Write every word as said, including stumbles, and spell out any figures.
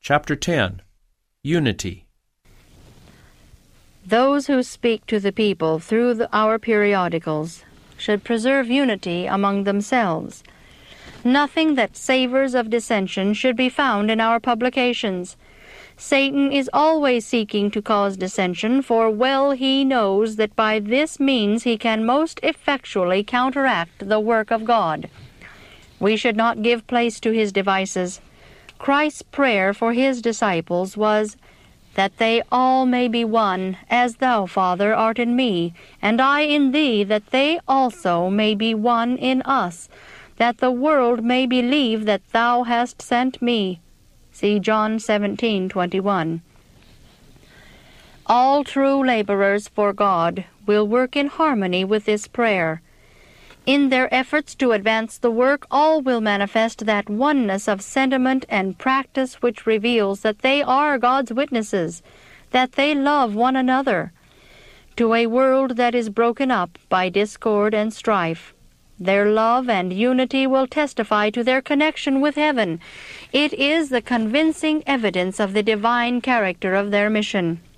Chapter ten. Unity. Those who speak to the people through the, our periodicals should preserve unity among themselves. Nothing that savors of dissension should be found in our publications. Satan is always seeking to cause dissension, for well he knows that by this means he can most effectually counteract the work of God. We should not give place to his devices. Christ's prayer for his disciples was, that they all may be one, as thou, Father, art in me, and I in thee, that they also may be one in us, that the world may believe that thou hast sent me. See John seventeen twenty-one. All true laborers for God will work in harmony with this prayer. In their efforts to advance the work, all will manifest that oneness of sentiment and practice which reveals that they are God's witnesses, that they love one another. To a world that is broken up by discord and strife, their love and unity will testify to their connection with heaven. It is the convincing evidence of the divine character of their mission.